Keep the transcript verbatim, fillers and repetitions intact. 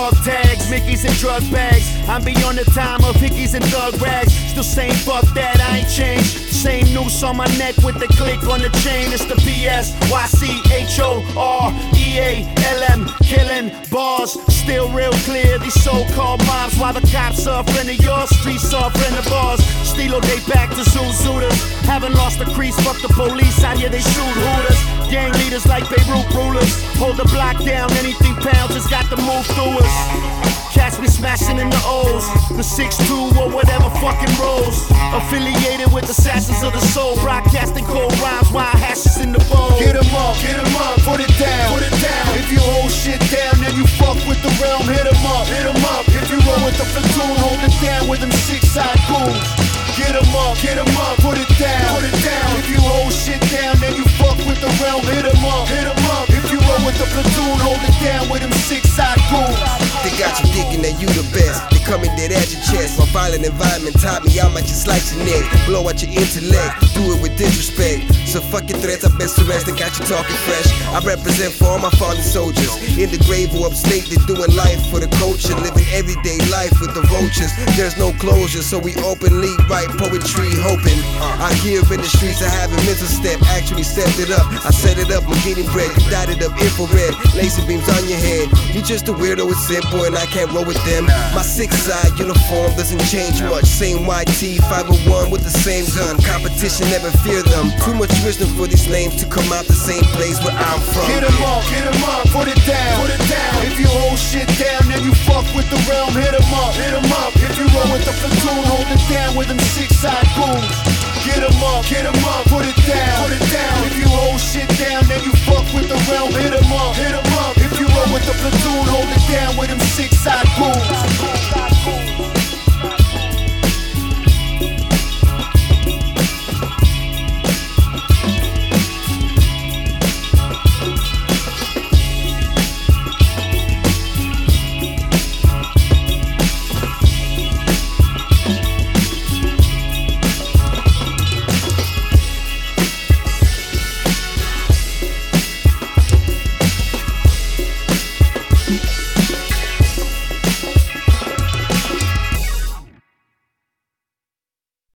dog tags, Mickeys and drug bags. I'm beyond the time of hickeys and thug rags. Still saying fuck that, I ain't changed. Same noose on my neck with the click on the chain. It's the P S Y C H O R E A L M, killing bars. Still real clear, these so-called mobs. While the cops are a friend of yours, streets are a friend of ours. Stilo day back to Zoo Zooters. Haven't lost the crease, fuck the police. Out here they shoot hooters. Gang leaders like Beirut rulers. Hold the block down, anything pound, just got to move through us. Catch me smashing in the O's, the six two or whatever fucking rolls. Affiliated with assassins of the soul, broadcasting cold rhymes, wild hashes in the bowl. Get 'em up, get 'em up, put it down, put it down. If you hold shit down, then you fuck with the realm. Hit 'em up, hit 'em up. If you roll with the platoon, hold it down with them six-side goons. Get 'em up, get 'em up, put it down, put it down. If you hold shit down, then you fuck with the realm. Hit 'em up, hit 'em up. If you roll with the platoon, hold it down with them six-side goons. They got you thinking that you the best. They coming dead at your chest. My violent environment taught me I might just slice your neck, blow out your intellect, do it with disrespect. So fuck your threats, I best to rest and got you talking fresh. I represent for all my fallen soldiers in the grave or upstate. They're doing life for the culture, living everyday life with the vultures. There's no closure, so we openly write poetry, hoping. I hear in the streets I haven't missed a step. Actually stepped it up. I set it up. I'm getting bread. You dotted up infrared, laser beams on your head. You just a weirdo. It's simple, and I can't roll with them. My six-side uniform doesn't change much. Same Y T five oh one with the same gun. Competition never fear them. Too much wisdom for these names to come out the same place where I'm from. Get 'em up, get 'em up, put it down, put it down. If you hold shit down, then you fuck with the realm. Hit 'em up, hit 'em up. If you roll with the platoon, hold it down with them six-side goons. Get 'em up, get 'em up, put it down, put it down. If you hold shit down, then you fuck with the realm. Hit 'em up, hit 'em up. If you roll with the platoon, hold it down with them six-side goons.